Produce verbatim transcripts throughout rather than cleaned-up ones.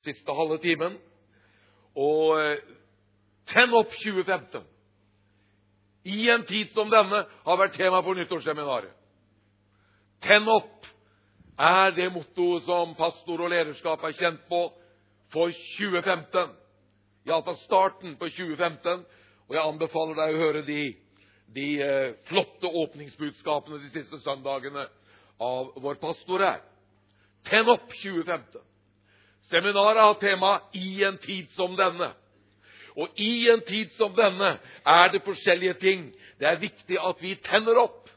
siste halve timen. Og eh, tenn opp tjue femten. I en tid som denne har vært tema for nyttårsseminaret. Tenn opp er det motto som pastor og lederskap er kjent på for tjue femten. I alle fall starten på tjue femten. Og jeg anbefaler deg å høre de, de eh, flotte åpningsbudskapene de siste søndagene av vår pastor her. Tenn opp tjue femten. Seminaret har tema I en tid som denne. Og i en tid som denne er det forskjellige ting. Det er viktig at vi tenner opp.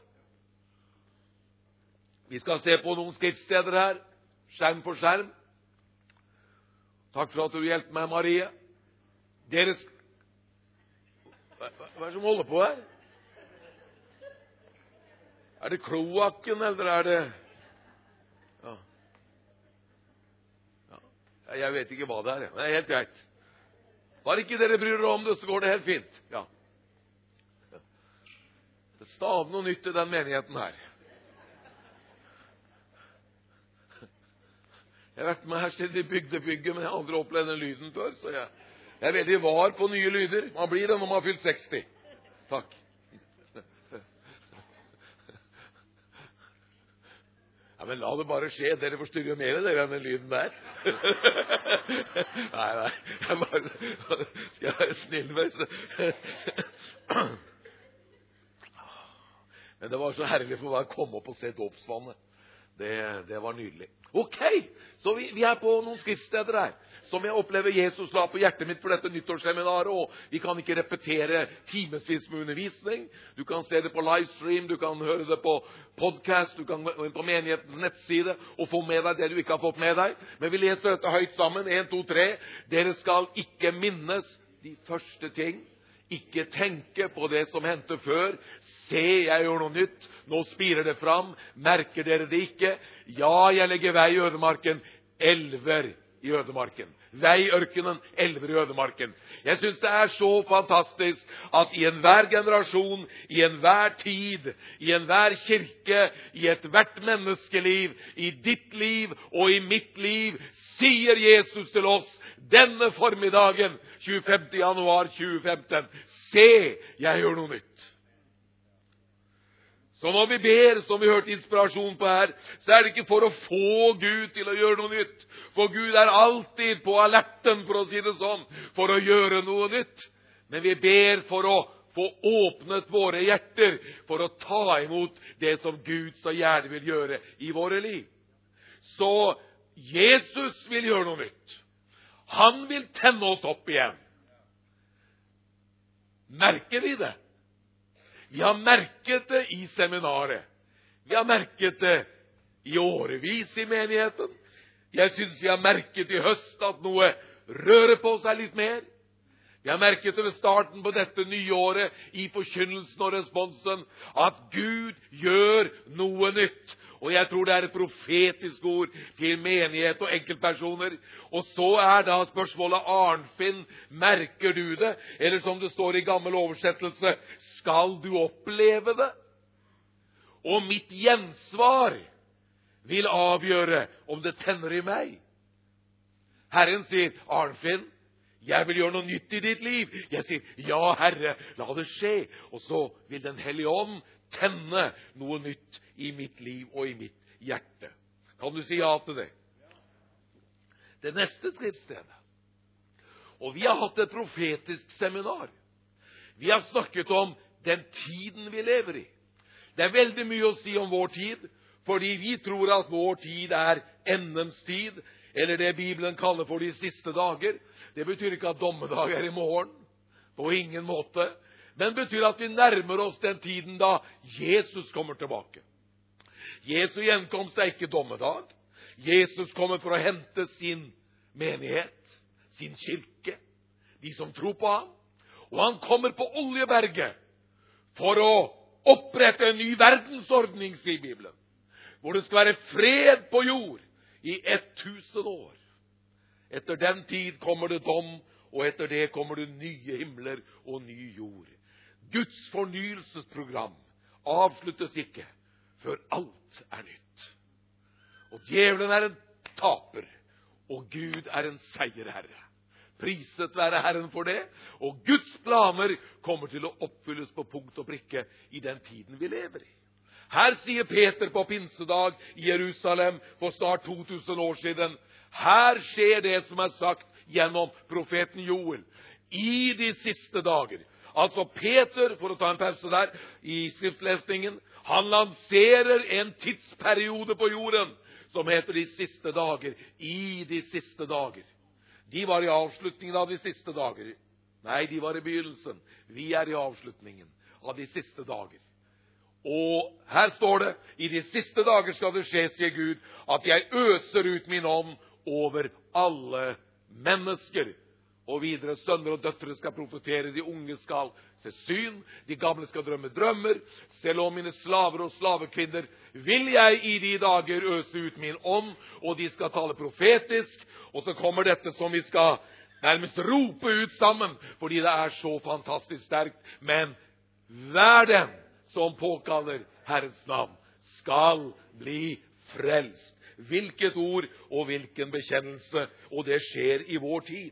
Vi skal se på noen skriftsteder her, skjerm for skjerm. Takk for at du hjelper meg, Marie. Deres... Hva, hva er det som holder på her? Er det kloakken, eller er det... Ja. Ja. Jeg vet ikke hva det er. Det er helt greit. Bare ikke dere bryr dere om det, så går det helt fint. Ja. Det er stadig noe nytt i den menigheten her. Jeg har vært med her siden de bygde bygget, men jeg har aldri opplevd den lyden før, så jeg, jeg er veldig var på nye lyder. Man blir det når man har fylt seksti. Takk. Ja, men la det bare skje. Dere forstyrrer mer dere enn den lyden der. Nei, nei. Jeg bare skal være snill med så. Men det var så herlig for meg å komme opp og se dåpsvannet. Det, det var nydelig. Ok, så vi, vi er på noen skriftsteder her, som jeg opplever Jesus la på hjertet mitt for dette nyttårsseminaret, og vi kan ikke repetere timesvis med undervisning. Du kan se det på livestream, du kan høre det på podcast, du kan gå inn på menighetens nettside og få med deg det du ikke har fått med deg. Men vi leser dette høyt sammen, en, to, tre. Dere skal ikke minnes de første ting. Ikke tenke på det som hendte før. Se, jeg gjør noe nytt. Nå spirer det fram. Merker dere det ikke? Ja, jeg legger vei i ødemarken. Elver i ødemarken. Vei i ørkenen, elver i ødemarken. Jeg synes det er så fantastisk at i enhver generasjon, i enhver tid, i enhver kirke, i et hvert menneskeliv, i ditt liv og i mitt liv, sier Jesus til oss denne formiddagen, tjuefemte januar tjue femten, se, jeg gjør noe nytt. Så når vi ber, som vi hørte inspirasjon på her, så er det ikke for å få Gud til å gjøre noe nytt. For Gud er alltid på alerten, for å si det sånn, for å gjøre noe nytt. Men vi ber for å få åpnet våre hjerter, for å ta imot det som Gud så gjerne vil gjøre i våre liv. Så Jesus vil gjøre noe nytt. Han vil tenne oss opp igjen. Merker vi det? Vi har merket det i seminaret. Vi har merket det i årevis i menigheten. Jeg synes vi har merket i høst at noe rører på seg litt mer. Vi har merket det ved starten på dette nye året i forkynnelsen og responsen at Gud gjør noe nytt. Og jeg tror det er et profetisk ord til menighet og enkeltpersoner. Og så er da spørsmålet, Arnfinn, merker du det? Eller som det står i gammel oversettelse, skal du oppleve det? Og mitt gjensvar vil avgjøre om det tenner i meg. Herren sier, Arnfinn, jeg vil gjøre noe nytt i ditt liv. Jeg sier, ja Herre, la det skje. Og så vil den hellige ånd tenne noe nytt i mitt liv og i mitt hjerte. Kan du si ja til det? Det neste skriftstedet. Og vi har hatt et profetisk seminar. Vi har snakket om den tiden vi lever i. Det er veldig mye å si om vår tid, fordi vi tror at vår tid er endens tid, eller det Bibelen kaller for de siste dager. Det betyr ikke at dommedag er i morgen, på ingen måte. Men det betyr at vi nærmer oss den tiden da Jesus kommer tilbake. Jesu gjenkomst er ikke dommedag. Jesus kommer for å hente sin menighet, sin kirke, de som tror på ham. Og han kommer på Oljeberget for å opprette en ny verdensordning, sier Bibelen, hvor det skal være fred på jord i ett tusen år. Etter den tid kommer det dom, og etter det kommer det nye himler og ny jord. Guds fornyelsesprogram avsluttes ikke før alt er nytt. Og djevelen er en taper, Og Gud er en seierherre. Priset være Herren for det. Og Guds planer kommer til å oppfylles på punkt og prikke i den tiden vi lever i. Her sier Peter på pinsedag i Jerusalem for snart to tusen år siden, her skjer det som er sagt gjennom profeten Joel i de siste dager. Altså Peter, for å ta en pause der i skriftlesningen, han lanserer en tidsperiode på jorden som heter de siste dager, i de siste dager. De var i avslutningen av de siste dager. Nei, de var i begynnelsen. Vi er i avslutningen av de siste dager. Og her står det, i de siste dager skal det skje, sier Gud, at jeg øser ut min ånd over alle mennesker. Og videre, sønner og døtre skal profetere, de unge skal se syn, de gamle skal drømme drømmer. Selv om mine slaver og slavekvinner vil jeg i de dager øse ut min ånd, og de skal tale profetisk. Og så kommer dette som vi skal nærmest rope ut sammen, fordi det er så fantastisk sterkt. Men hver den som påkaller Herrens navn, skal bli frelst. Hvilket ord og hvilken bekjennelse, og det skjer i vår tid.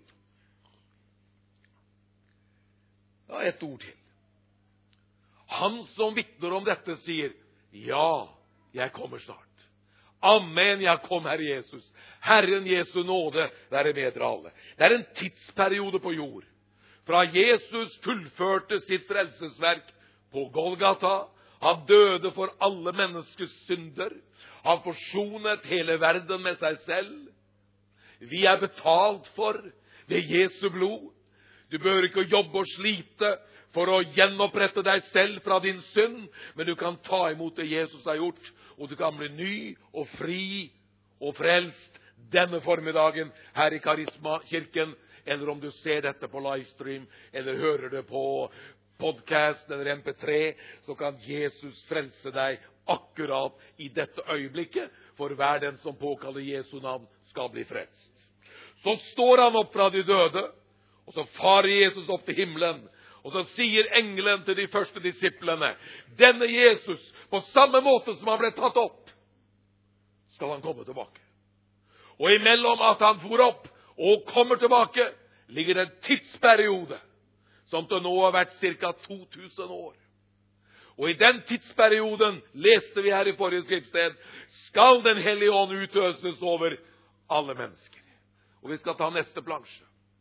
Ja, et ord til. Han som vitner om dette sier, ja, jeg kommer snart. Amen, jeg kom, Herre Jesus. Herren Jesu nåde være med dere alle. Det er en tidsperiode på jord. Fra Jesus fullførte sitt frelsesverk på Golgata. Han døde for alle menneskers synder. Han forsonet hele verden med seg selv. Vi er betalt for ved Jesu blod. Du bør ikke jobbe og slite for å gjenopprette deg selv fra din synd, men du kan ta imot det Jesus har gjort, og du kan bli ny og fri og frelst denne formiddagen her i Karisma-kirken, eller om du ser dette på livestream, eller hører det på podcast eller M P tre, så kan Jesus frelse deg akkurat i dette øyeblikket, for hver den som påkaller Jesu navn skal bli frelst. Så står han opp fra de døde, og så farer Jesus opp til himmelen, og så sier engelen til de første disiplene, denne Jesus, på samme måte som han ble tatt opp, skal han komme tilbake. Og imellom at han for opp og kommer tilbake, ligger det en tidsperiode, som til nå har vært cirka to tusen år. Og i den tidsperioden, leste vi her i forrige skriftsted, skal den hellige ånd utøses over alle mennesker. Og vi skal ta neste plansje.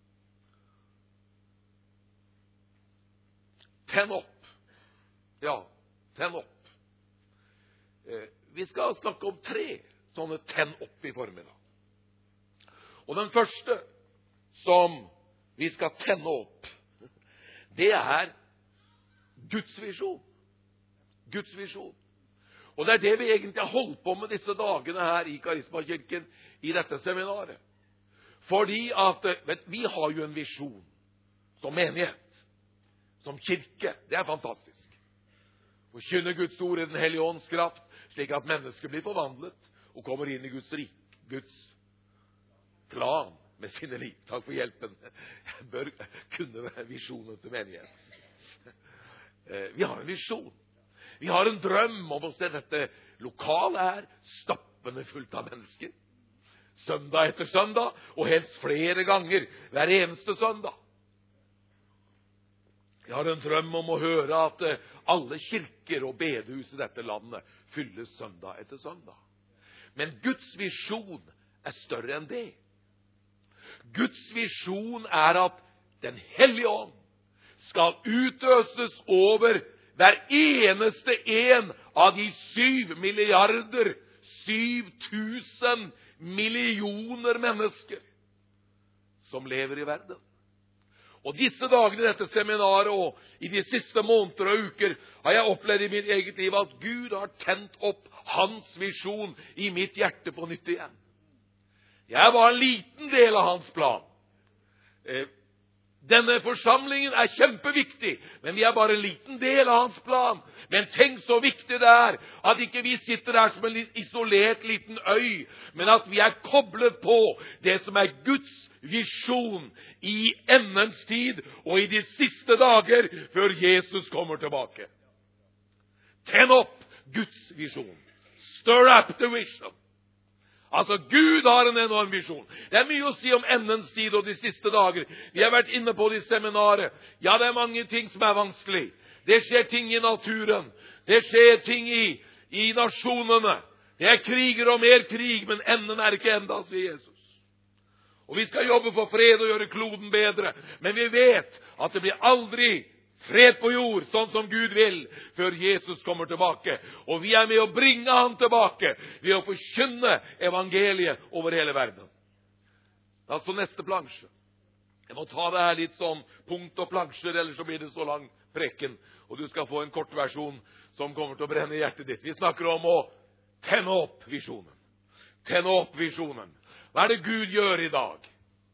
Tenn opp. Ja, tenn opp. Eh, vi skal snakke om tre sånne tenn opp i formiddag. Og den første som vi skal tenne opp, det er Guds visjon. Guds visjon. Og det er det vi egentlig har holdt på med disse dagene her i Karisma-kirken, i dette seminaret. Fordi at, vet, vi har jo en visjon som menighet, som kirke. Det er fantastisk. Forkynne Guds ord i den hellige ånds kraft, slik at mennesker blir forvandlet og kommer inn i Guds rik, Guds plan med sine liv. Takk for hjelpen. Jeg bør kunne visjonen til menigheten. Vi har en visjon. Vi har en drøm om å se dette lokalet her stappende fullt av mennesker. Søndag etter søndag, og helst flere ganger hver eneste søndag. Jeg har en drøm om å høre at alle kirker og bedehus i dette landet fylles søndag etter søndag. Men Guds visjon er større enn det. Guds visjon er at den hellige ånd skal utøses over hver eneste en av de syv milliarder, syv tusen millioner mennesker som lever i verden. Og disse dagene i dette seminaret og i de siste måneder og uker har jeg opplevd i mitt eget liv at Gud har tent opp hans visjon i mitt hjerte på nytt igjen. Jeg var en liten del av hans plan. Denne forsamlingen er kjempeviktig, men vi er bare en liten del av hans plan. Men tenk så viktig det er at ikke vi sitter der som en isolert liten øy, men at vi er koblet på det som er Guds visjon i endens tid og i de siste dager før Jesus kommer tilbake. Tenn opp Guds visjon. Stir up the vision. Altså, Gud har en enorm visjon. Det er mye å si om endens tid og de siste dager. Vi har vært inne på det i seminaret. Ja, det er mange ting som er vanskelig. Det skjer ting i naturen. Det skjer ting i, i nasjonene. Det er kriger og mer krig, men enden er ikke enda, sier Jesus. Og vi skal jobbe for fred og gjøre kloden bedre. Men vi vet at det blir aldri fred på jord, sånn som Gud vil, før Jesus kommer tilbake. Og vi er med å bringe han tilbake ved å forkynne evangeliet over hele verden. Altså neste plansje. Jeg må ta det her litt sånn punkt og plansjer, ellers så blir det så lang preken. Og du skal få en kort versjon som kommer til å brenne i hjertet ditt. Vi snakker om å tenne opp visjonen. Tenne opp visjonen. Hva er det Gud gjør i dag?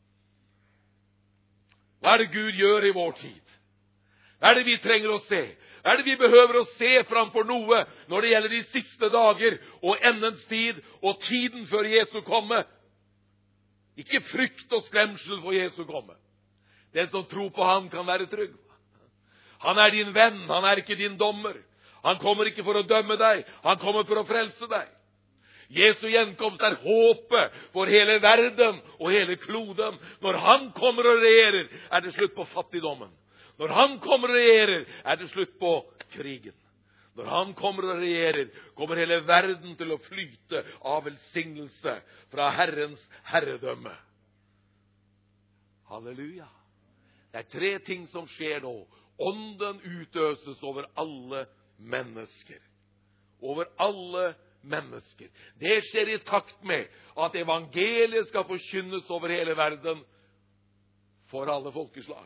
Hva er det Gud gjør i vår tid? Hva er det vi trenger å se? Hva er det vi behøver å se framfor noe når det gjelder de siste dager og endens tid og tiden før Jesu komme? Ikke frykt og skremsel for Jesu komme. Den som tror på ham kan være trygg. Han er din venn, han er ikke din dommer. Han kommer ikke for å dømme deg, han kommer for å frelse deg. Jesu gjenkomst er håpet for hele verden og hele kloden. Når han kommer og regjerer, er det slutt på fattigdommen. Når han kommer og regjerer, er det slutt på krigen. Når han kommer og regjerer, kommer hele verden til å flyte av velsignelse fra Herrens herredømme. Halleluja. Det er tre ting som skjer nå. Ånden utøses over alle mennesker. Over alle mennesker. Det skjer i takt med at evangeliet skal forkynnes over hele verden for alle folkeslag.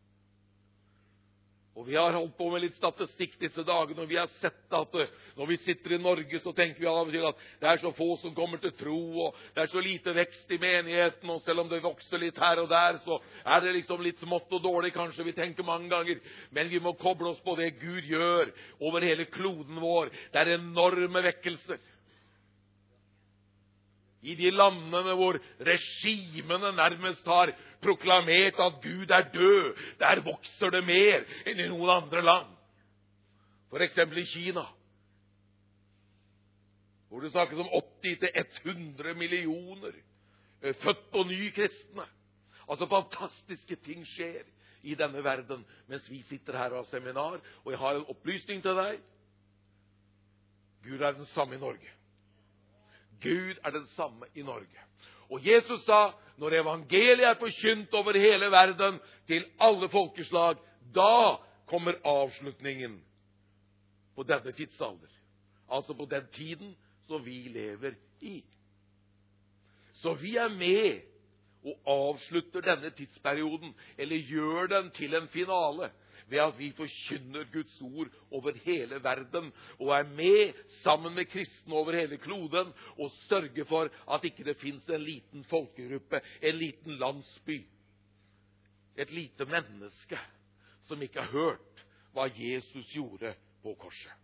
Og vi har holdt på med litt statistikk disse dagene, og vi har sett at når vi sitter i Norge, så tenker vi av og til at det er så få som kommer til tro, og det er så lite vekst i menigheten, og selv om det vokser litt her og der, så er det liksom litt smått og dårlig, kanskje vi tenker mange ganger. Men vi må koble oss på det Gud gjør over hele kloden vår. Det er enorme vekkelser. I de landene hvor regimene nærmest har proklamert at Gud er død, der vokser det mer enn i noen andre land. For eksempel i Kina, hvor det snakkes om åtti til hundre millioner født på ny kristne. Altså fantastiske ting skjer i denne verden mens vi sitter her og har seminar. Og jeg har en opplysning til deg. Gud er den samme i Norge. Gud er den samme i Norge. Og Jesus sa, når evangeliet er forkynt over hele verden til alle folkeslag, da kommer avslutningen på denne tidsalder. Altså på den tiden som vi lever i. Så vi er med og avslutter denne tidsperioden, eller gjør den til en finale, ved at vi forkynner Guds ord over hele verden, og er med sammen med kristne over hele kloden, og sørger for at ikke det finnes en liten folkegruppe, en liten landsby, et lite menneske, som ikke har hørt hva Jesus gjorde på korset.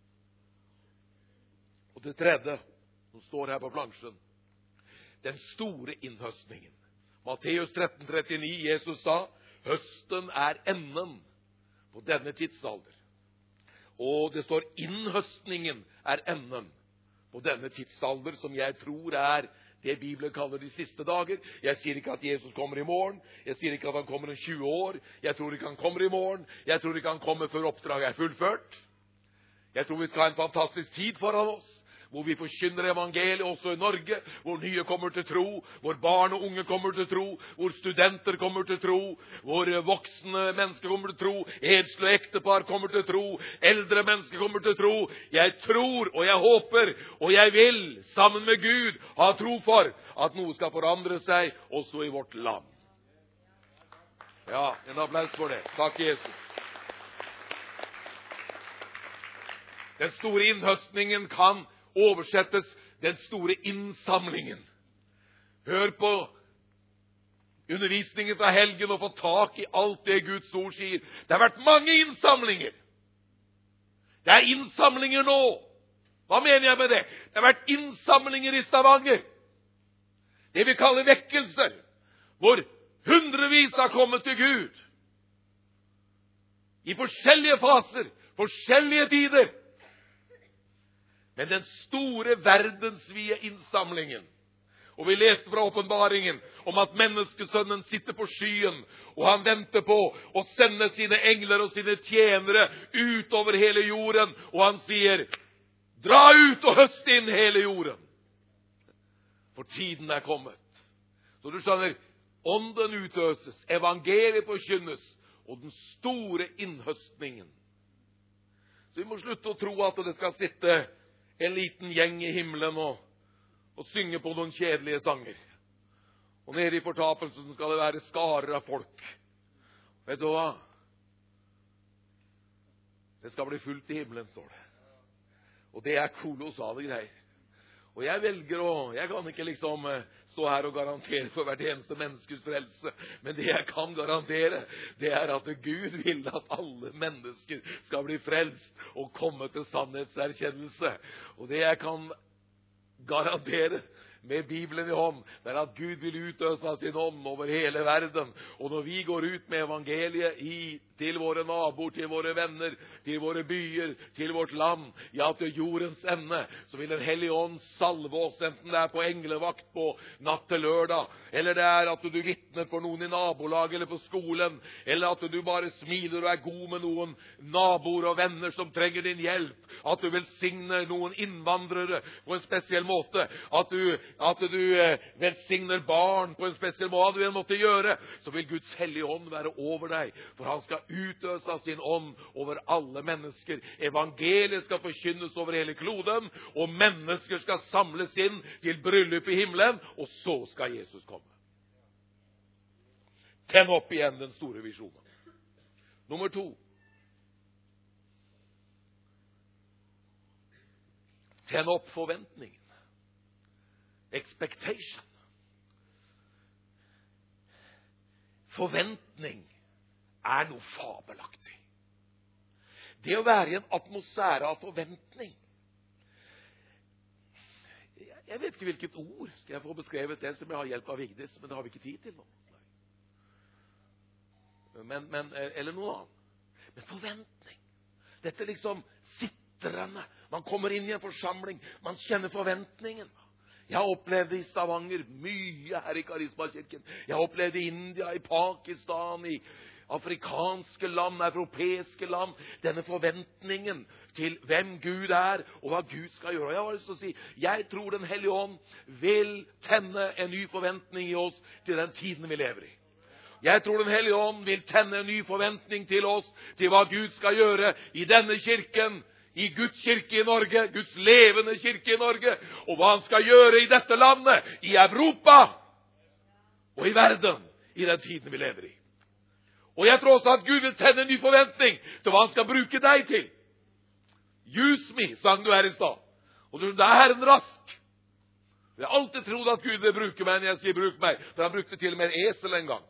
Og det tredje, som står her på plansjen, den store innhøstningen. Matteus tretten trettini, Jesus sa, høsten er enden på denne tidsalder. Og det står innhøstningen er enden på denne tidsalder, som jeg tror er det Bibelen kaller de siste dager. Jeg sier ikke at Jesus kommer i morgen. Jeg sier ikke at han kommer om tjue år. Jeg tror ikke han kommer i morgen. Jeg tror ikke han kommer før oppdraget er fullført. Jeg tror vi skal ha en fantastisk tid foran oss, hvor vi forkynner evangeliet også i Norge, hvor nye kommer til tro, hvor barn og unge kommer til tro, hvor studenter kommer til tro, hvor voksne mennesker kommer til tro, enslige og ektepar kommer til tro, eldre mennesker kommer til tro. Jeg tror, og jeg håper, og jeg vil, sammen med Gud, ha tro for at noe skal forandre seg også i vårt land. Ja, en applaus for det. Takk, Jesus. Den store innhøstningen kan oversettes den store innsamlingen. Hør på undervisningen fra helgen og få tak i alt det Guds ord sier. Det har vært mange innsamlinger. Det er innsamlinger nå. Hva mener jeg med det? Det har vært innsamlinger i Stavanger. Det vi kaller vekkelser, hvor hundrevis har kommet til Gud. I forskjellige faser, forskjellige tider. Men den store verdensvide innsamlingen, Og vi leste fra åpenbaringen om at menneskesønnen sitter på skyen, og han venter på å sende sine engler og sine tjenere ut over hele jorden. Og han sier, dra ut og høst inn hele jorden. For tiden er kommet. Så du skjønner, ånden utøses, evangeliet forkynnes, og den store innhøstningen. Så vi må slutte å tro at det skal sitte en liten gjeng i himmelen og, og synge på noen kjedelige sanger. Og nede i fortapelsen skal det være skarer av folk. Vet du hva? Det skal bli fullt i himmelen, står det. Og det er kolossale greier. Og jeg velger å, jeg kan ikke liksom stå her og garantere for hvert eneste menneskes frelse, men det jeg kan garantere, det er at Gud vil at alle mennesker skal bli frelst og komme til sannhetserkjennelse. Og det jeg kan garantere med Bibelen i hånd, det er at Gud vil utøse av sin ånd over hele verden. Og når vi går ut med evangeliet i, til våre naboer, til våre venner, til våre byer, til vårt land, ja, til jordens ende, så vil den hellige ånd salve oss, enten det er på englevakt på natt til lørdag, eller det er at du vittner for noen i nabolaget eller på skolen, eller at du bare smiler og er god med noen naboer og venner som trenger din hjelp, at du velsigner noen innvandrere på en spesiell måte, at du at du velsigner barn på en spesiell måte, du måtte gjøre, så vil Guds hellige ånd være over deg, for han skal utøse av sin ånd over alle mennesker. Evangeliet skal forkynnes over hele kloden, og mennesker skal samles inn til bryllup i himmelen, og så skal Jesus komme. Tenn opp igjen den store visjonen. Nummer to. Tenn opp forventningen. Expectation. Forventning er noe fabelaktig. Det å være i en atmosfære av forventning. Jeg vet ikke hvilket ord skal jeg få beskrevet det som jeg har hjelp av Vigdis, men det har vi ikke tid til nå. Men, men, eller noe annet. Men forventning. Dette liksom sitrende. Man kommer inn i en forsamling, man kjenner forventningen. Jeg har opplevd det i Stavanger, mye her i Karismakirken. Jeg har opplevd det i India, i Pakistan, i afrikanske land, europeiske land. Denne forventningen til hvem Gud er, og hva Gud skal gjøre. Og jeg har lyst til å si, jeg tror den hellige ånd vil tenne en ny forventning i oss til den tiden vi lever i. Jeg tror den hellige ånd vil tenne en ny forventning til oss, til hva Gud skal gjøre i denne kirken, i Guds kirke i Norge, Guds levende kirke i Norge, og hva han skal gjøre i dette landet, i Europa og i verden, i den tiden vi lever i. Og jeg tror også at Gud vil tenne en ny forventning til hva han skal bruke deg til. Use me, sang du her i stad. Og du, da er Herren rask. Jeg har alltid trodd at Gud vil bruke meg når jeg sier bruk meg, for han brukte til og med en esel en gang.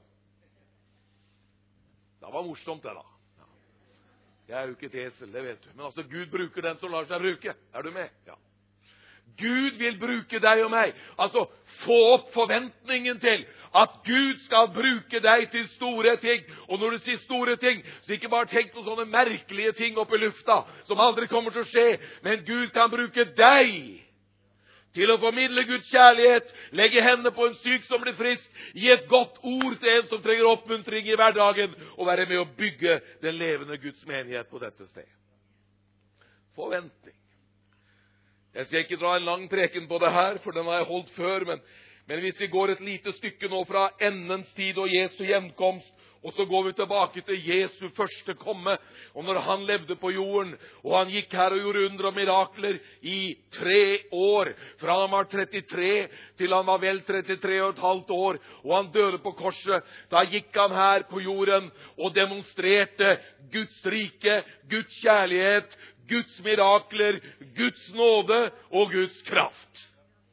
Det var morsomt det da. Jeg er jo ikke et esel, det vet du. Men altså, Gud bruker den som lar seg bruke. Er du med? Ja. Gud vil bruke deg og meg. Altså, få opp forventningen til at Gud skal bruke deg til store ting. Og når du sier store ting, så ikke bare tenk på sånne merkelige ting oppe i lufta, som aldri kommer til å skje. Men Gud kan bruke deg til å formidle Guds kjærlighet, legge hendene på en syk som blir frisk, gi et godt ord til en som trenger oppmuntring i hverdagen, og være med å bygge den levende Guds menighet på dette sted. Forventning. Jeg skal ikke dra en lang preken på det her, for den har jeg holdt før, men, men hvis vi går et lite stykke nå fra endens tid og Jesu gjenkomst, og så går vi tilbake til Jesu første komme, og når han levde på jorden, og han gikk her og gjorde under og mirakler i tre år, fra han var trettitre til han var vel trettitre og et halvt år, og han døde på korset, da gikk han her på jorden og demonstrerte Guds rike, Guds kjærlighet, Guds mirakler, Guds nåde og Guds kraft.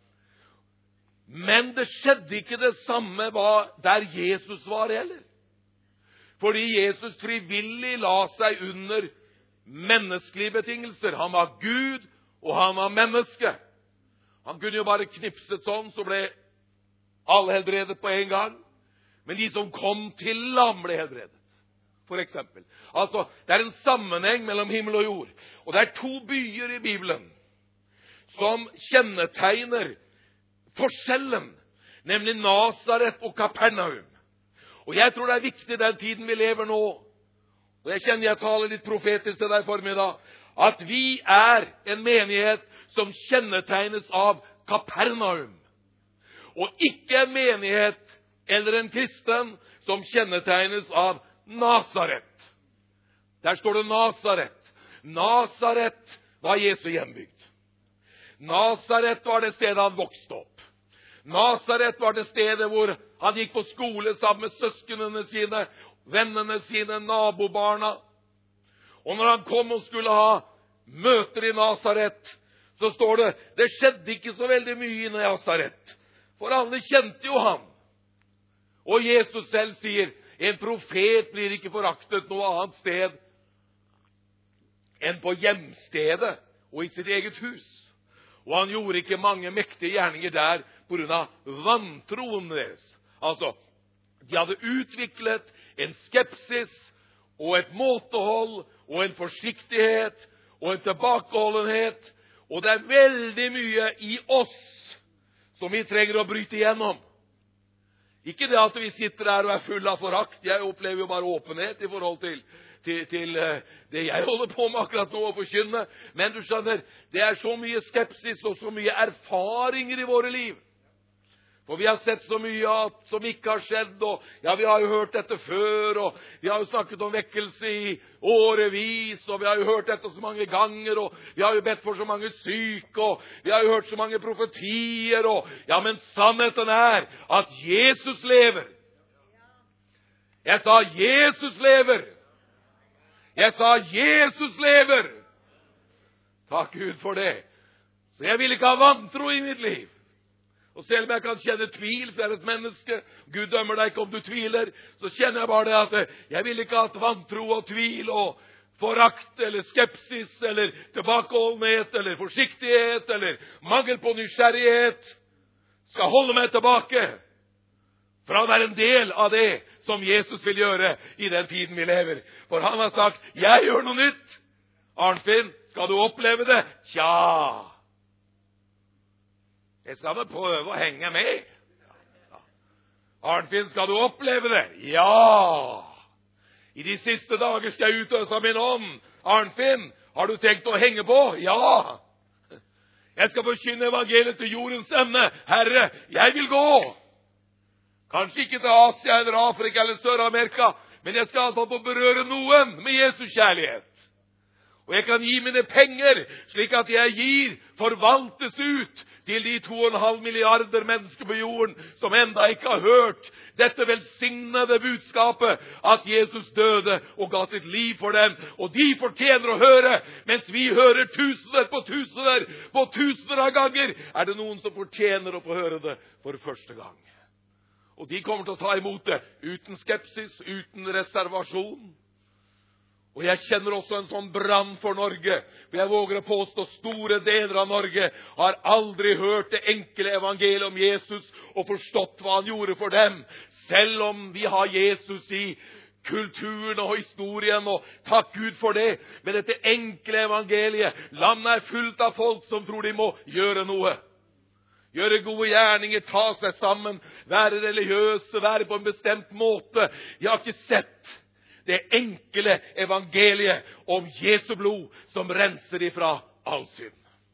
Men det skjedde ikke det samme der Jesus var heller. Fordi Jesus frivillig la seg under menneskelige betingelser. Han var Gud, og han var menneske. Han kunne jo bare knipset sånn, så ble alle helbredet på en gang. Men de som kom til ham ble helbredet, for eksempel. Altså, det er en sammenheng mellom himmel og jord. Og det er to byer i Bibelen som kjennetegner forskjellen nemlig Nazaret og Kapernaum. Og jeg tror det er viktig den tiden vi lever nå, og jeg kjenner jeg taler litt profetisk til deg i formiddag, at vi er en menighet som kjennetegnes av Kapernaum, og ikke en menighet eller en kristen som kjennetegnes av Nazaret. Der står det Nazaret. Nazaret var Jesu hjembygd. Nazaret var det stedet han vokste opp. Nazaret var det stedet hvor han gikk på skole sammen med søsknene sine, vennene sine, nabobarna. Og når han kom og skulle ha møter i Nazaret, så står det, det skjedde ikke så veldig mye i Nazaret, for alle kjente jo han. Og Jesus selv sier, en profet blir ikke foraktet noe annet sted enn på hjemstedet og i sitt eget hus. Og han gjorde ikke mange mektige gjerninger der på grunn av vantroen deres. Altså, de hadde utviklet en skepsis og et måtehold og en forsiktighet og en tilbakeholdenhet. Og det er veldig mye i oss som vi trenger å bryte igjennom. Ikke det at vi sitter her og er full av forakt. Jeg opplever jo bare åpenhet i forhold til, til, til det jeg holder på med akkurat nå å forkynne. Men du skjønner, det er så mye skepsis og så mye erfaringer i våre liv. For vi har sett så mye som ikke har skjedd, og ja, vi har jo hørt dette før, og vi har jo snakket om vekkelse i årevis, og vi har jo hørt dette så mange ganger, og vi har jo bedt for så mange syke, og vi har jo hørt så mange profetier, og ja, men sannheten er at Jesus lever. Jeg sa Jesus lever. Jeg sa Jesus lever. Takk Gud for det. Så jeg vil ikke ha vantro i mitt liv. Og selv om jeg kan kjenne tvil, for jeg er et menneske, Gud dømmer deg ikke om du tviler, så kjenner jeg bare det at jeg vil ikke ha vantro og tvil og forakt eller skepsis eller tilbakeholdenhet eller forsiktighet eller mangel på nysgjerrighet skal holde meg tilbake fra å være en del av det som Jesus vil gjøre i den tiden vi lever. For han har sagt, jeg gjør noe nytt. Arnfinn, skal du oppleve det? Tja! Jeg skal vel prøve å henge med. Ja. Arnfinn, skal du oppleve det? Ja! I de siste dager skal jeg utøse min ånd. Arnfinn, har du tenkt å henge på? Ja! Jeg skal forkynne evangeliet til jordens ende. Herre, jeg vil gå. Kanskje ikke til Asia eller Afrika eller Sør-Amerika, men jeg skal altså få berøre noen med Jesus kjærlighet. Og jeg kan gi mine penger, slik at jeg gir, forvaltes ut til de to og en halv milliarder mennesker på jorden som enda ikke har hørt dette velsignede budskapet at Jesus døde og ga sitt liv for dem. Og de fortjener å høre, mens vi hører tusener på tusener på tusener av ganger, er det noen som fortjener å få høre det for første gang. Og de kommer til å ta imot det uten skepsis, uten reservasjon. Og jeg kjenner også en sånn brann for Norge. For jeg våger å påstå store deler av Norge har aldri hørt det enkle evangeliet om Jesus og forstått hva han gjorde for dem. Selv om vi har Jesus i kulturen og historien, og takk Gud for det. Men dette enkle evangeliet, landet er fullt av folk som tror de må gjøre noe. Gjøre gode gjerninger, ta seg sammen, være religiøse, være på en bestemt måte. Jeg har ikke sett det enkle evangeliet om Jesu blod som renser ifra all synd.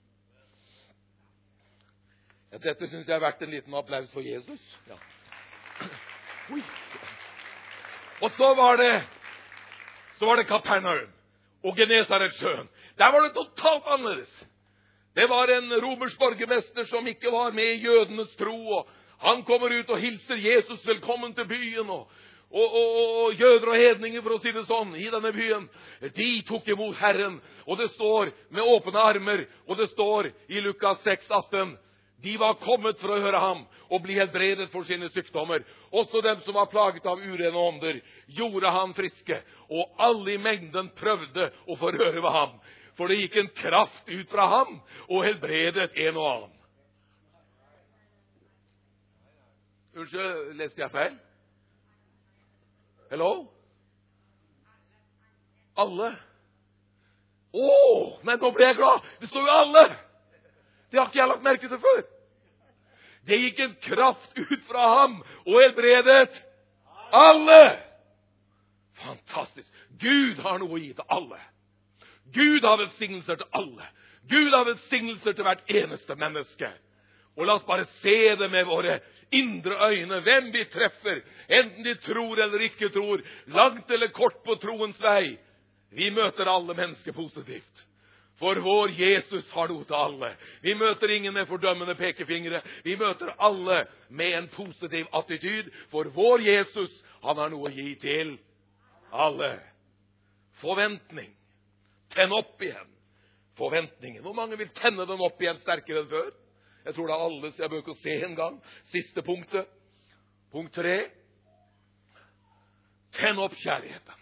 Ja, dette synes jeg har vært en liten applaus for Jesus. Ja. Oi. Og så var det så var det Kapernaum og Genesaretsjøen. Der var det totalt annerledes. Det var en romersk borgermester som ikke var med i jødenes tro, og han kommer ut og hilser Jesus velkommen til byen, og Og, og, og jøder og hedninger, for å si det sånn, i denne byen, de tok imot Herren, og det står med åpne armer, og det står i Lukas seks atten, de var kommet for å høre ham, og bli helbredet for sine sykdommer. Også dem som var plaget av urene ånder, gjorde han friske, og alle i mengden prøvde å få røre ved ham, for det gikk en kraft ut fra ham, og helbredet en og annen. Unnskyld, leste jeg feil? Hello? Alle? Åh, men nå ble jeg glad. Det står jo alle. Det har ikke jeg lagt merke til før. Det gikk en kraft ut fra ham og helbredet alle. Fantastisk. Gud har noe å gi til alle. Gud har velsignelser til alle. Gud har velsignelser til hvert eneste menneske. Og la oss bare se det med våre indre øyne, hvem vi treffer, enten de tror eller ikke tror, langt eller kort på troens vei. Vi møter alle mennesker positivt. For vår Jesus har noe til alle. Vi møter ingen med fordømmende pekefingre. Vi møter alle med en positiv attityd. For vår Jesus, han har noe å gi til alle. Forventning. Tenn opp igjen forventningen. Hvor mange vil tenne den opp igjen sterkere enn før? Jeg tror det er alle, så jeg bør ikke se en gang. Siste punktet. Punkt tre. Tenn opp kjærligheten.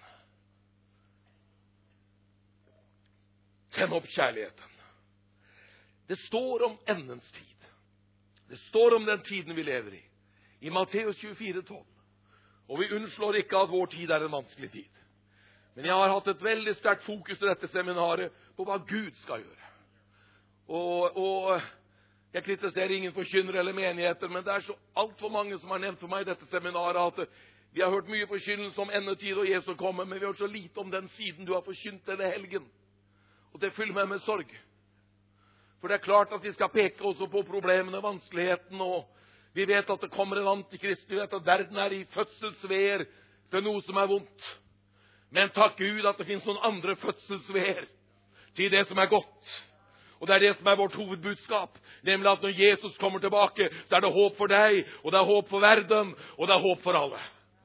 Tenn opp kjærligheten. Det står om endens tid. Det står om den tiden vi lever i. I Matteus tjuefire tolv. Og vi unnslår ikke at vår tid er en vanskelig tid. Men jeg har hatt et veldig sterkt fokus i dette seminaret på hva Gud skal gjøre. Og, og jeg kritiserer ingen forkynnere eller menigheter, men det er så alt for mange som har nevnt for meg i dette seminaret at vi har hørt mye forkynnelse om endetid og Jesus kommer, men vi har hørt så lite om den siden du har forkynt denne helgen. Og det fyller meg med sorg. For det er klart at vi skal peke også på problemene, vanskeligheten, og vi vet at det kommer en antikrist. Vi vet at verden er i fødselsveer til noe som er vondt. Men takk Gud at det finnes noen andre fødselsveer til det som er godt. Og det er det som er vårt hovedbudskap. Nemlig at når Jesus kommer tilbake, så er det håp for deg, og det er håp for verden, og det er håp for alle.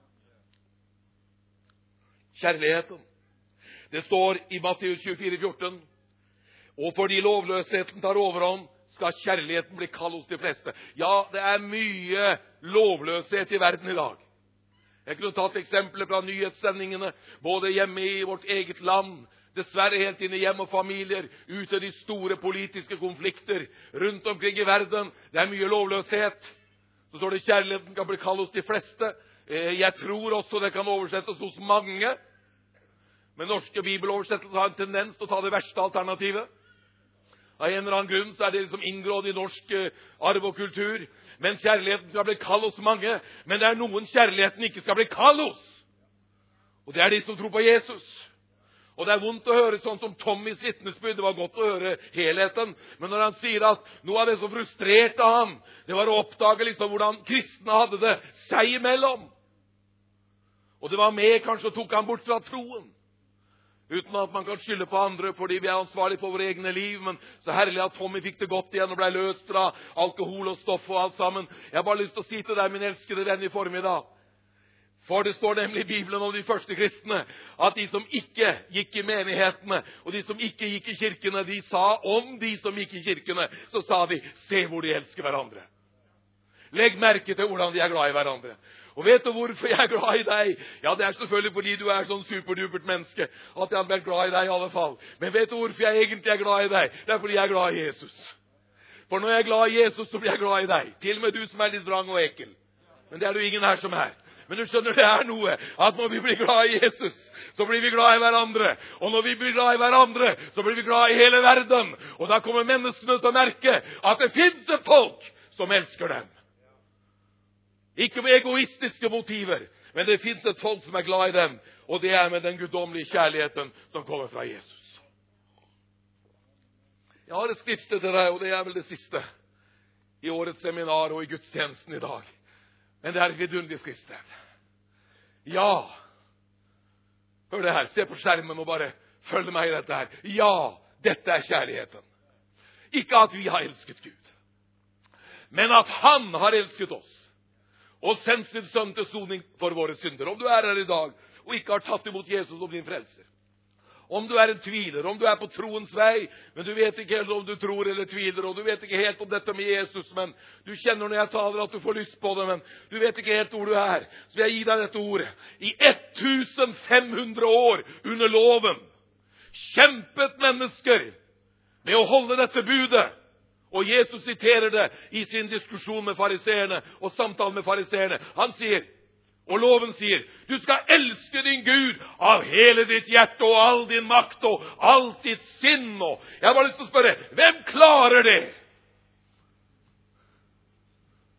Kjærligheten. Det står i Matteus tjuefire fjorten, og fordi lovløsheten tar overhånd, skal kjærligheten bli kald hos de fleste. Ja, det er mye lovløshet i verden i dag. Jeg kunne tatt eksempler fra nyhetssendingene, både hjemme i vårt eget land, dessverre helt inn i hjem og familier, ut av de store politiske konflikter rundt omkring i verden. Det er mye lovløshet. Så står det kjærligheten skal bli kald hos de fleste. Jeg tror også det kan oversettes hos mange. Men norske bibeloversettelser har en tendens til å ta det verste alternativet. Av en eller annen grunn så er det liksom inngrådd i norsk arv og kultur. Men kjærligheten skal bli kald hos mange. Men det er noen kjærligheten ikke skal bli kald hos. Og det er de som tror på Jesus. Og det er vondt å høre sånn som Tommys vitnesbyrd. Det var godt å høre helheten. Men når han sier at noe av det som frustrerte ham, det var å oppdage liksom hvordan kristne hadde det seg imellom. Og det var med kanskje og tok ham bort fra troen. Uten at man kan skylde på andre fordi vi er ansvarlige for våre egne liv. Men så herlig at Tommy fikk det godt igjen og ble løst fra alkohol og stoff og alt sammen. Jeg har bare lyst til å si til deg, min elskede venn, i formiddag. For det står nemlig i Bibelen om de første kristne, at de som ikke gikk i menighetene, og de som ikke gikk i kirkene, de sa om de som gikk i kirkene, så sa de, se hvor de elsker hverandre. Legg merke til hvordan de er glad i hverandre. Og vet du hvorfor jeg er glad i deg? Ja, det er selvfølgelig fordi du er sånn superdupert menneske, at jeg har vært glad i deg i alle fall. Men vet du hvorfor jeg egentlig er glad i deg? Det er fordi jeg er glad i Jesus. For når jeg er glad i Jesus, så blir jeg glad i deg. Til og med du som er litt vrang og ekkel. Men det er det ingen her som er. Men du skjønner, det er noe, at når vi blir glad i Jesus, så blir vi glad i hverandre. Og når vi blir glad i hverandre, så blir vi glad i hele verden. Og da kommer menneskene til å merke at det finnes et folk som elsker dem. Ikke med egoistiske motiver, men det finnes et folk som er glad i dem, og det er med den guddommelige kjærligheten som kommer fra Jesus. Jeg har et skriftsted til deg, og det er vel det siste i årets seminar og i gudstjenesten i dag. Men det er et vidunderlig skriftsted. Ja, hør det her, se på skjermen og bare følg meg i dette her. Ja, dette er kjærligheten. Ikke at vi har elsket Gud, men at han har elsket oss. Og sendt sin sønn til soning for våre synder. Om du er her i dag og ikke har tatt imot Jesus som din frelser. Om du er en tviler, om du er på troens vei, men du vet ikke helt om du tror eller tviler, og du vet ikke helt om dette med Jesus, men du kjenner når jeg taler at du får lyst på det, men du vet ikke helt hvor du er, så vil jeg gi deg dette ordet. I fem hundre år under loven kjempet mennesker med å holde dette budet. Og Jesus siterer det i sin diskusjon med fariseerne og samtalen med fariseerne. Han sier, og loven sier, du skal elske din Gud av hele ditt hjerte og all din makt og alt ditt sinn. Og jeg har bare lyst til å spørre, hvem klarer det?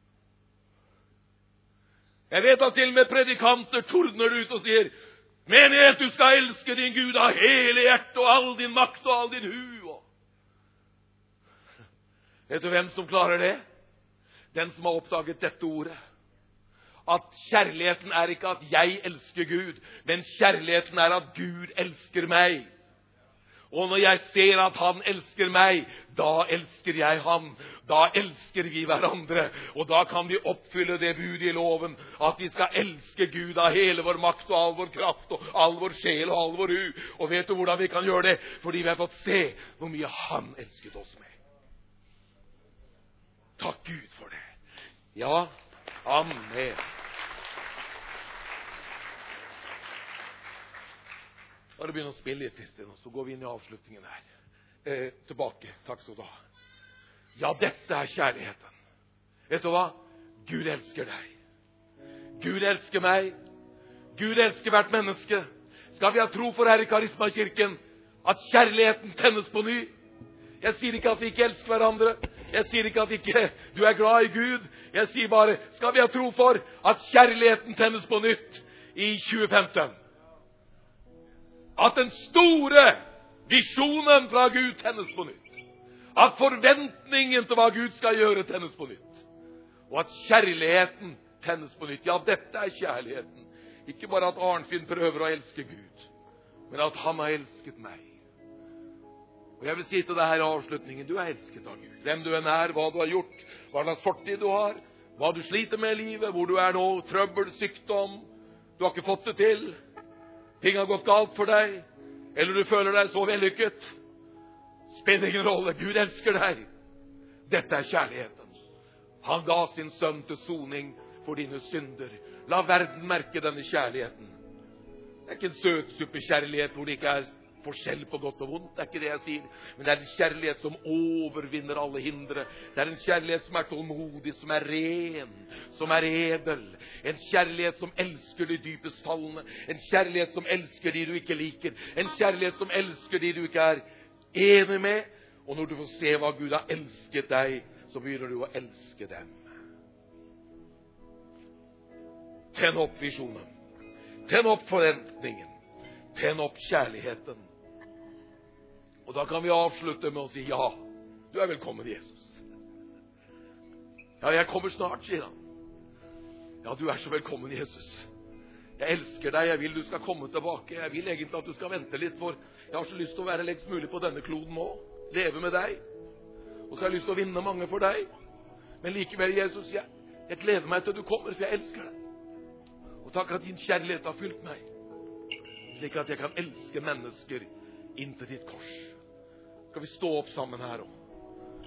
Jeg vet at til og med predikanter tordner ut og sier, menighet, du skal elske din Gud av hele hjertet og all din makt og all din hu. Vet du hvem som klarer det? Den som har oppdaget dette ordet. At kjærligheten er ikke at jeg elsker Gud, men kjærligheten er at Gud elsker meg. Og når jeg ser at han elsker meg, da elsker jeg ham. Da elsker vi hverandre. Og da kan vi oppfylle det budet i loven, at vi skal elske Gud av hele vår makt og all vår kraft og all vår sjel og all vår hu. Og vet du hvordan vi kan gjøre det? Fordi vi har fått se hvor mye han elsket oss med. Takk Gud for det. Ja, amen. Bare begynne å spille litt, Kristin, og så går vi inn i avslutningen her. Eh, tilbake. Takk skal du ha. Ja, dette er kjærligheten. Vet du hva? Gud elsker deg. Gud elsker meg. Gud elsker hvert menneske. Skal vi ha tro for her i Karismakirken at kjærligheten tennes på ny? Jeg sier ikke at vi ikke elsker hverandre. Jeg sier ikke at ikke du er glad i Gud. Jeg sier bare, skal vi ha tro for at kjærligheten tennes på nytt i tjue femten? At den store visjonen fra Gud tennes på nytt. At forventningen til hva Gud skal gjøre tennes på nytt. Og at kjærligheten tennes på nytt. Ja, dette er kjærligheten. Ikke bare at Arnfinn prøver å elske Gud, men at han har elsket meg. Og jeg vil si til deg her i avslutningen, du er elsket av Gud. Hvem du enn er, hva du har gjort, hva slags fortid du har, hva du sliter med i livet, hvor du er nå, trøbbel, sykdom, du har ikke fått det til, ting har gått galt for deg, eller du føler deg så vellykket. Spiller ingen rolle. Gud elsker deg. Dette er kjærligheten. Han ga sin sønn til soning for dine synder. La verden merke denne kjærligheten. Det er ikke en søtsupekjærlighet hvor det ikke er forskjell på godt og vondt. Det er ikke det jeg sier. Men det er en kjærlighet som overvinner alle hindre. Det er en kjærlighet som er tålmodig, som er ren, som er edel. En kjærlighet som elsker de dypest fallende. En kjærlighet som elsker de du ikke liker. En kjærlighet som elsker de du ikke er enig med. Og når du får se hva Gud har elsket deg, så begynner du å elske dem. Tenn opp visjonen. Tenn opp forventningen. Tenn opp kjærligheten. Og da kan vi avslutte med å si, ja, du er velkommen, Jesus. Ja, jeg kommer snart, sier han. Ja, du er så velkommen, Jesus. Jeg elsker deg, jeg vil du skal komme tilbake. Jeg vil egentlig at du skal vente litt, for jeg har så lyst til å være lengst mulig på denne kloden nå. Leve med deg. Og så har jeg lyst til å vinne mange for deg. Men likevel, Jesus, jeg, jeg gleder meg til du kommer, for jeg elsker deg. Og takk at din kjærlighet har fylt meg, slik at jeg kan elske mennesker inntil ditt kors. Skal vi stå opp sammen her og,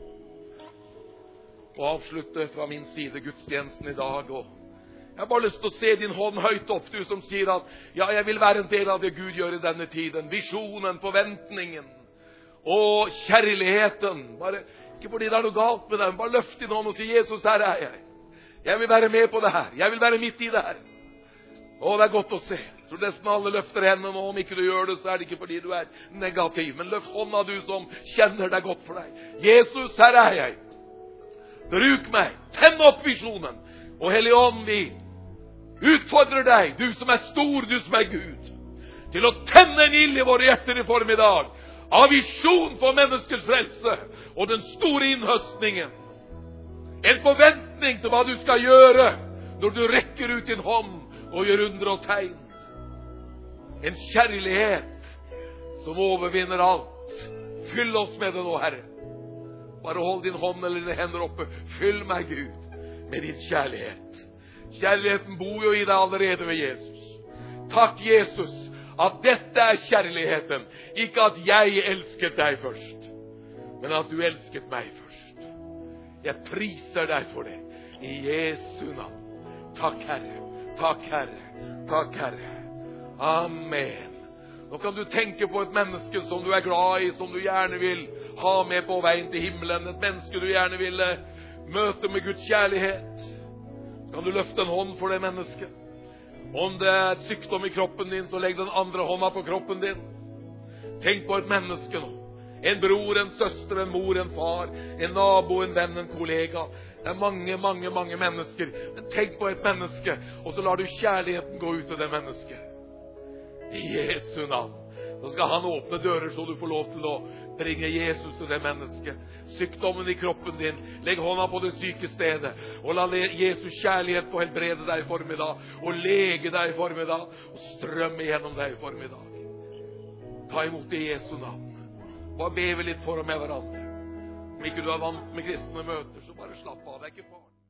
og avslutte fra min side gudstjenesten i dag. Og jeg har bare lyst til å se din hånd høyt opp, du som sier at ja, jeg vil være en del av det Gud gjør i denne tiden. Visjonen, forventningen og kjærligheten. Bare, ikke fordi det er noe galt med dem, bare løft din hånd og si, Jesus, her er jeg. Jeg vil være med på det her. Jeg vil være midt i det her. Å, det er godt å se. Så nesten alle løfter hendene nå. Om ikke du gjør det, så er det ikke fordi du er negativ. Men løft hånda, du som kjenner deg godt for deg. Jesus, her er jeg. Bruk meg. Tenn opp visjonen. Og Hellige Ånd, vi utfordrer deg, du som er stor, du som er Gud, til å tenne en ild i våre hjerter i formiddag, av visjon for menneskers frelse og den store innhøstningen. En forventning til hva du skal gjøre når du rekker ut din hånd og gjør under og tegn. En kjærlighet som overvinner alt. Fyll oss med det nå, Herre. Bare hold din hånd eller dine hender oppe. Fyll meg, Gud, med din kjærlighet. Kjærligheten bor jo i deg allerede ved Jesus. Takk, Jesus, at dette er kjærligheten. Ikke at jeg elsket deg først, men at du elsket meg først. Jeg priser deg for det. I Jesu navn. Takk, Herre. Takk, Herre. Takk, Herre. Amen. Nå kan du tenke på et menneske som du er glad i, som du gjerne vil ha med på veien til himmelen. Et menneske du gjerne vil møte med Guds kjærlighet. Kan du løfte en hånd for det mennesket? Om det er et sykdom i kroppen din, så legg den andre hånda på kroppen din. Tenk på et menneske nå. En bror, en søster, en mor, en far, en nabo, en venn, en kollega. Det er mange, mange, mange mennesker. Men tenk på et menneske, og så lar du kjærligheten gå ut til det mennesket. I Jesu navn. Så skal han åpne dører så du får lov til å bringe Jesus til det mennesket. Sykdommen i kroppen din, legg hånda på det syke stedet, og la Jesus kjærlighet få helbrede deg i formiddag, og lege deg i formiddag, og strømme gjennom deg i formiddag. Ta imot det i Jesu navn. Bare be vi litt for og med hverandre. Om ikke du er vant med kristne møter, så bare slapp av. Det er ikke farlig.